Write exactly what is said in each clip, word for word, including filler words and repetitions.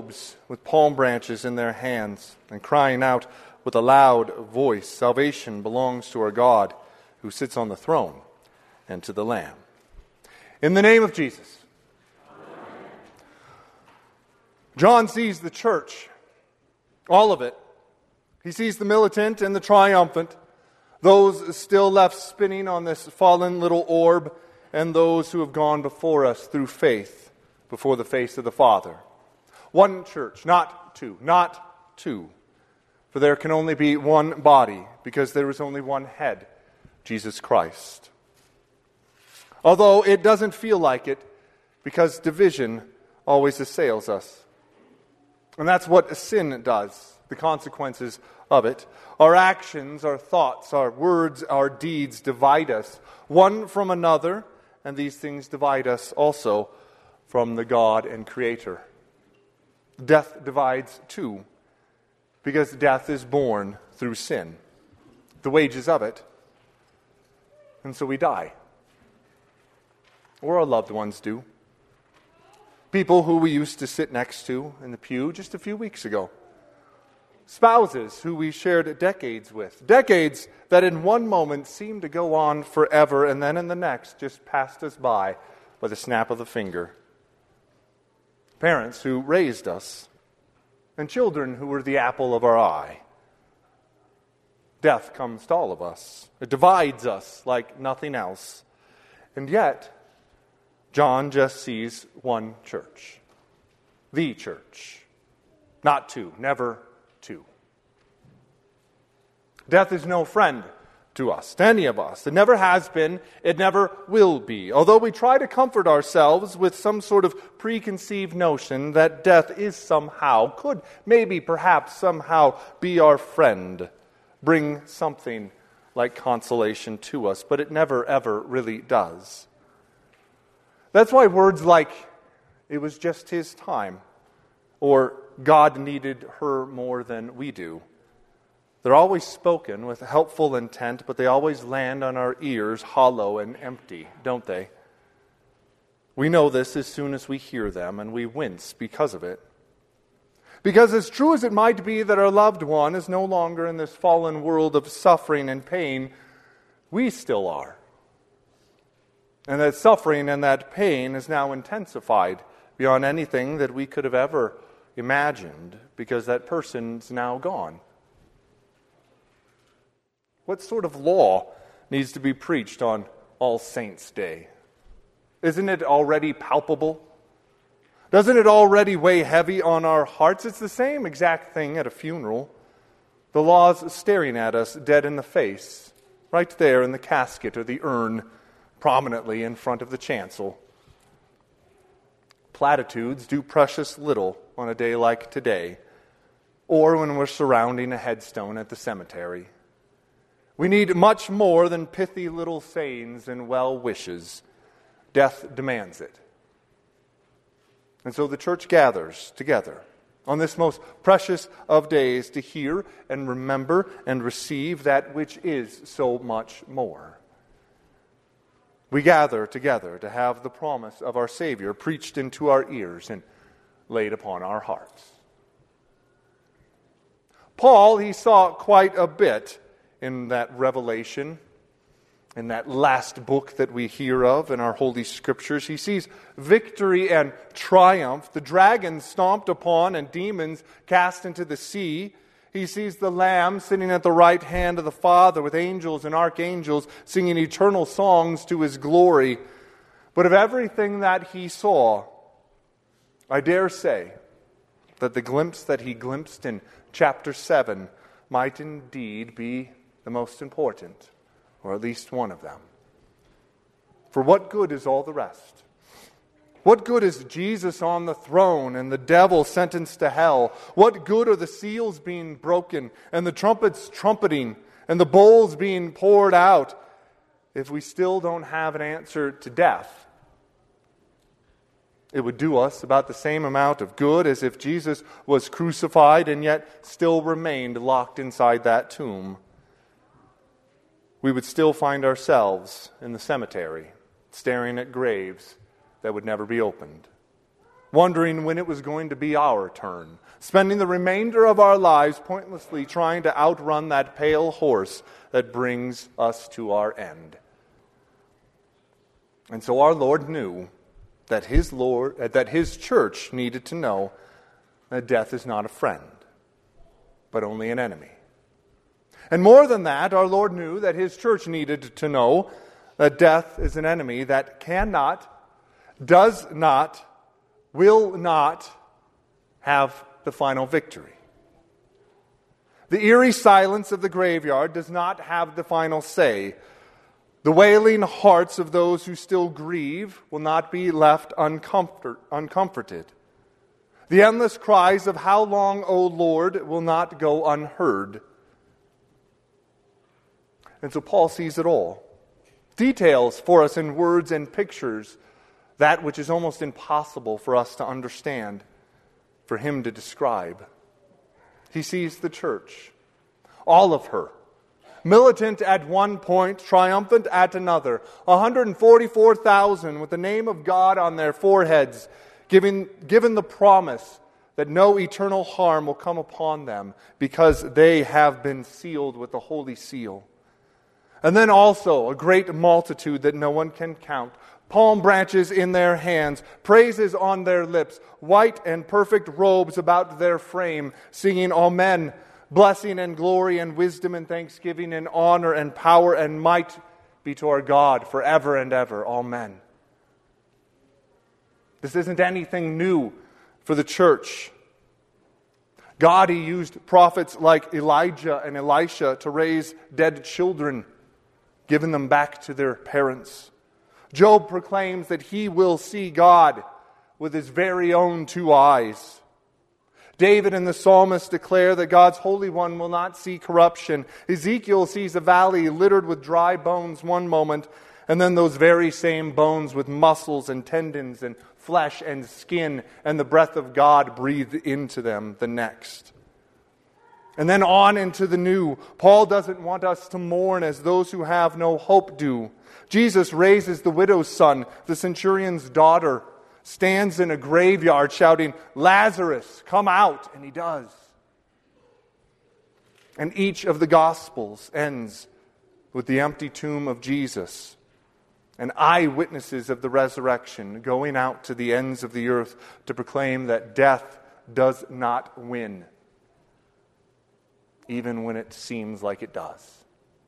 robes with palm branches in their hands and crying out with a loud voice, "Salvation belongs to our God who sits on the throne and to the Lamb." In the name of Jesus. Amen. John sees the church, all of it. He sees the militant and the triumphant, those still left spinning on this fallen little orb, and those who have gone before us through faith before the face of the Father. One church, not two, not two. For there can only be one body, because there is only one head, Jesus Christ. Although it doesn't feel like it, because division always assails us. And that's what sin does, the consequences of it. Our actions, our thoughts, our words, our deeds divide us one from another, and these things divide us also from the God and Creator. Death divides too, because death is born through sin, the wages of it. And so we die. Or our loved ones do. People who we used to sit next to in the pew just a few weeks ago. Spouses who we shared decades with. Decades that in one moment seemed to go on forever, and then in the next just passed us by with a snap of the finger. Parents who raised us, and children who were the apple of our eye. Death comes to all of us. It divides us like nothing else. And yet, John just sees one church. The church. Not two. Never two. Death is no friend to us, to any of us. It never has been. It never will be. Although we try to comfort ourselves with some sort of preconceived notion that death is somehow, could maybe perhaps somehow be our friend, bring something like consolation to us, but it never ever really does. That's why words like, "it was just his time," or "God needed her more than we do," they're always spoken with helpful intent, but they always land on our ears hollow and empty, don't they? We know this as soon as we hear them, and we wince because of it. Because as true as it might be that our loved one is no longer in this fallen world of suffering and pain, we still are. And that suffering and that pain is now intensified beyond anything that we could have ever imagined, because that person's now gone. What sort of law needs to be preached on All Saints' Day? Isn't it already palpable? Doesn't it already weigh heavy on our hearts? It's the same exact thing at a funeral. The law's staring at us dead in the face, right there in the casket or the urn, prominently in front of the chancel. Platitudes do precious little on a day like today, or when we're surrounding a headstone at the cemetery. We need much more than pithy little sayings and well wishes. Death demands it. And so the church gathers together on this most precious of days to hear and remember and receive that which is so much more. We gather together to have the promise of our Savior preached into our ears and laid upon our hearts. Paul, he saw quite a bit in that revelation, in that last book that we hear of in our Holy Scriptures. He sees victory and triumph, the dragon stomped upon and demons cast into the sea. He sees the Lamb sitting at the right hand of the Father with angels and archangels singing eternal songs to His glory. But of everything that he saw, I dare say that the glimpse that he glimpsed in chapter seven might indeed be the most important, or at least one of them. For what good is all the rest? What good is Jesus on the throne and the devil sentenced to hell? What good are the seals being broken and the trumpets trumpeting and the bowls being poured out if we still don't have an answer to death? It would do us about the same amount of good as if Jesus was crucified and yet still remained locked inside that tomb. We would still find ourselves in the cemetery, staring at graves that would never be opened. wondering when it was going to be our turn, spending the remainder of our lives pointlessly trying to outrun that pale horse that brings us to our end. And so our Lord knew that his Lord, that his church needed to know that death is not a friend, but only an enemy. And more than that, our Lord knew that his church needed to know that death is an enemy that cannot, does not, will not have the final victory. The eerie silence of the graveyard does not have the final say. The wailing hearts of those who still grieve will not be left uncomfort, uncomforted. The endless cries of "How long, O Lord?" will not go unheard. And so Paul sees it all. Details for us in words and pictures that which is almost impossible for us to understand, for him to describe. He sees the church, all of her, militant at one point, triumphant at another, one hundred forty-four thousand with the name of God on their foreheads, giving, given the promise that no eternal harm will come upon them because they have been sealed with the Holy Seal. And then also a great multitude that no one can count, palm branches in their hands, praises on their lips, white and perfect robes about their frame, singing Amen, blessing and glory and wisdom and thanksgiving and honor and power and might be to our God forever and ever. Amen. This isn't anything new for the church. God, he used prophets like Elijah and Elisha to raise dead children, giving them back to their parents. Job proclaims that he will see God with his very own two eyes. David and the psalmist declare that God's Holy One will not see corruption. Ezekiel sees a valley littered with dry bones one moment, and then those very same bones with muscles and tendons and flesh and skin, and the breath of God breathed into them the next. And then on into the new. Paul doesn't want us to mourn as those who have no hope do. Jesus raises the widow's son, the centurion's daughter, stands in a graveyard shouting, "Lazarus, come out," and he does. And each of the Gospels ends with the empty tomb of Jesus and eyewitnesses of the resurrection going out to the ends of the earth to proclaim that death does not win, even when it seems like it does.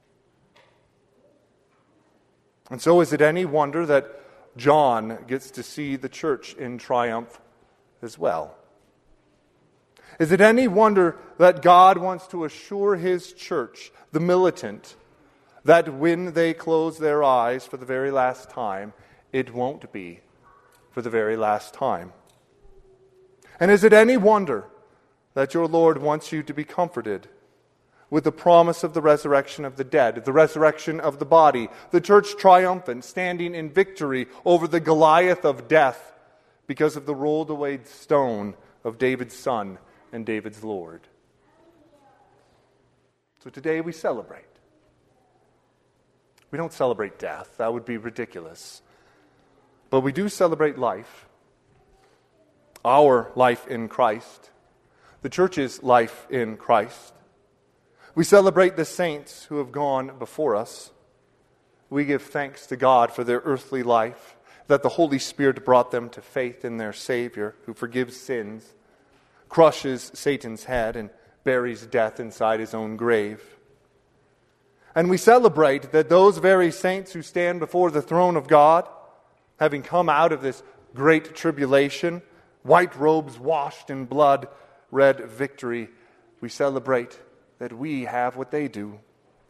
And so is it any wonder that John gets to see the church in triumph as well? Is it any wonder that God wants to assure his church, the militant, that when they close their eyes for the very last time, it won't be for the very last time? And is it any wonder that your Lord wants you to be comforted with the promise of the resurrection of the dead, the resurrection of the body, the church triumphant, standing in victory over the Goliath of death because of the rolled away stone of David's son and David's Lord? So today we celebrate. We don't celebrate death. That would be ridiculous. But we do celebrate life. Our life in Christ. The church's life in Christ. We celebrate the saints who have gone before us. We give thanks to God for their earthly life, that the Holy Spirit brought them to faith in their Savior, who forgives sins, crushes Satan's head, and buries death inside his own grave. And we celebrate that those very saints who stand before the throne of God, having come out of this great tribulation, white robes washed in blood, red victory, we celebrate that we have what they do.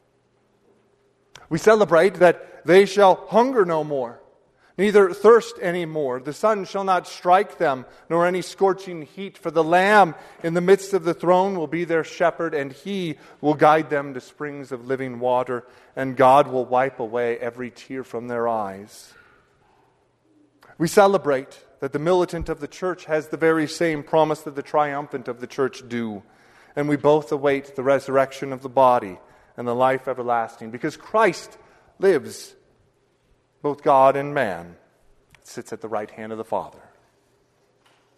We celebrate that they shall hunger no more, neither thirst any more. The sun shall not strike them, nor any scorching heat. For the Lamb in the midst of the throne will be their shepherd, and he will guide them to springs of living water, and God will wipe away every tear from their eyes. We celebrate that the militant of the church has the very same promise that the triumphant of the church do. And we both await the resurrection of the body and the life everlasting. Because Christ lives, both God and man, sits at the right hand of the Father.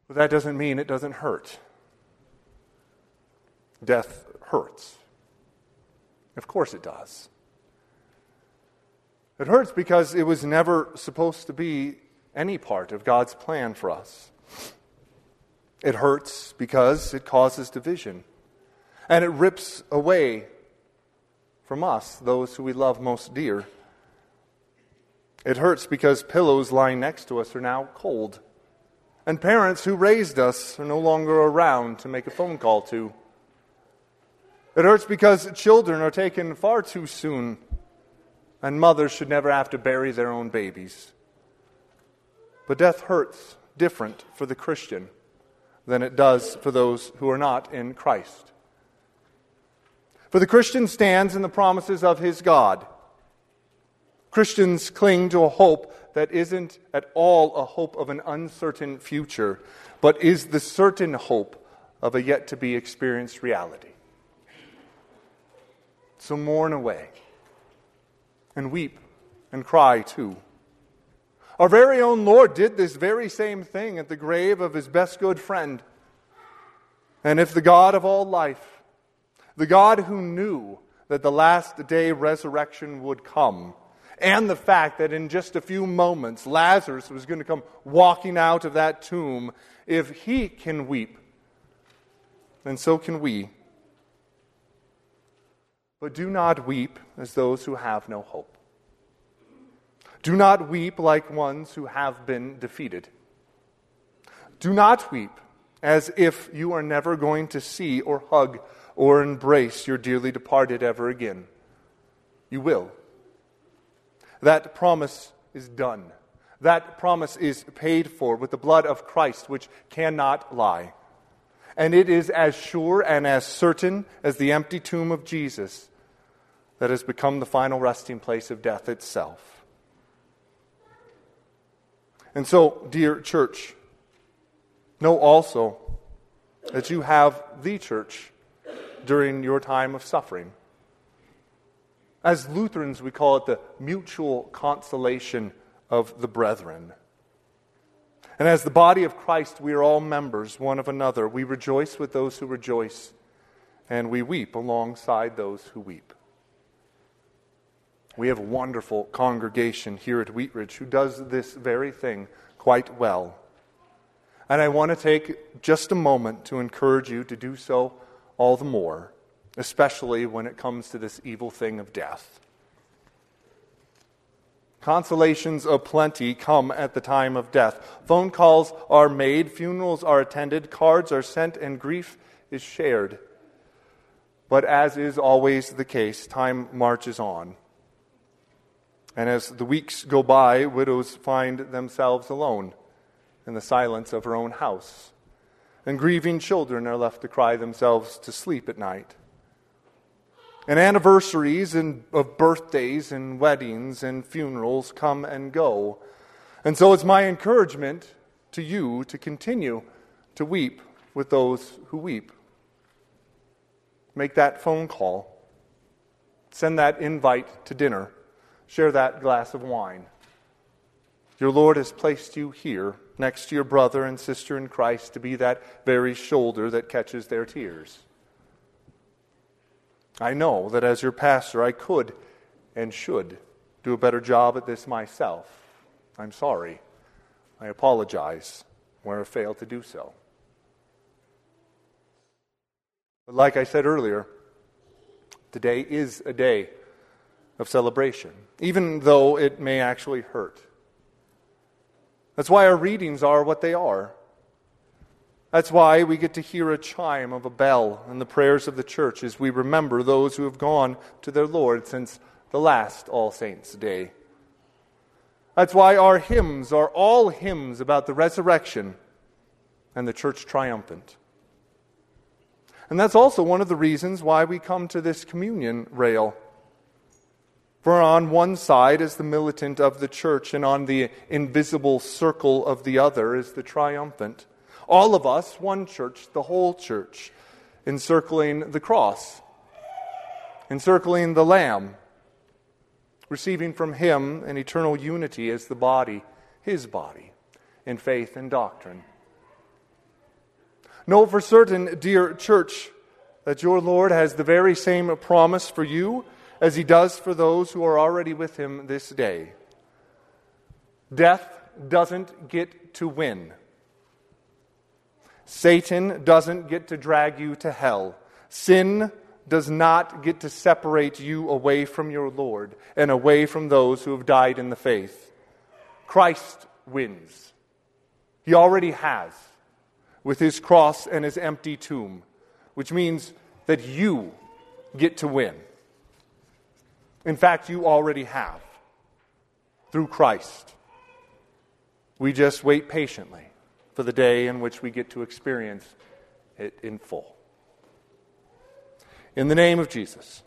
But that doesn't mean it doesn't hurt. Death hurts. Of course it does. It hurts because it was never supposed to be any part of God's plan for us. It hurts because it causes division. And it rips away from us those who we love most dear. It hurts because pillows lying next to us are now cold. And parents who raised us are no longer around to make a phone call to. It hurts because children are taken far too soon, and mothers should never have to bury their own babies. But death hurts different for the Christian than it does for those who are not in Christ. For the Christian stands in the promises of his God. Christians cling to a hope that isn't at all a hope of an uncertain future, but is the certain hope of a yet-to-be experienced reality. So mourn away, and weep, and cry too. Our very own Lord did this very same thing at the grave of his best good friend. And if the God of all life, the God who knew that the last day resurrection would come, and the fact that in just a few moments Lazarus was going to come walking out of that tomb, if he can weep, then so can we. But do not weep as those who have no hope. Do not weep like ones who have been defeated. Do not weep as if you are never going to see or hug or embrace your dearly departed ever again. You will. That promise is done. That promise is paid for with the blood of Christ, which cannot lie. And it is as sure and as certain as the empty tomb of Jesus that has become the final resting place of death itself. And so, dear church, know also that you have the church during your time of suffering. As Lutherans, we call it the mutual consolation of the brethren. And as the body of Christ, we are all members one of another. We rejoice with those who rejoice, and we weep alongside those who weep. We have a wonderful congregation here at Wheatridge who does this very thing quite well. And I want to take just a moment to encourage you to do so all the more, especially when it comes to this evil thing of death. Consolations aplenty come at the time of death. Phone calls are made, funerals are attended, cards are sent, and grief is shared. But as is always the case, time marches on. And as the weeks go by, widows find themselves alone in the silence of her own house. And grieving children are left to cry themselves to sleep at night. And anniversaries and of birthdays and weddings and funerals come and go. And so it's my encouragement to you to continue to weep with those who weep. Make that phone call. Send that invite to dinner. Share that glass of wine. Your Lord has placed you here next to your brother and sister in Christ to be that very shoulder that catches their tears. I know that as your pastor, I could and should do a better job at this myself. I'm sorry. I apologize where I failed to do so. But like I said earlier, today is a day of celebration, even though it may actually hurt. That's why our readings are what they are. That's why we get to hear a chime of a bell in the prayers of the church as we remember those who have gone to their Lord since the last All Saints' Day. That's why our hymns are all hymns about the resurrection and the church triumphant. And that's also one of the reasons why we come to this communion rail. For on one side is the militant of the church, and on the invisible circle of the other is the triumphant. All of us, one church, the whole church, encircling the cross, encircling the Lamb, receiving from Him an eternal unity as the body, His body, in faith and doctrine. Know for certain, dear church, that your Lord has the very same promise for you as he does for those who are already with him this day. Death doesn't get to win. Satan doesn't get to drag you to hell. Sin does not get to separate you away from your Lord and away from those who have died in the faith. Christ wins. He already has, with his cross and his empty tomb, which means that you get to win. In fact, you already have, through Christ. We just wait patiently for the day in which we get to experience it in full. In the name of Jesus.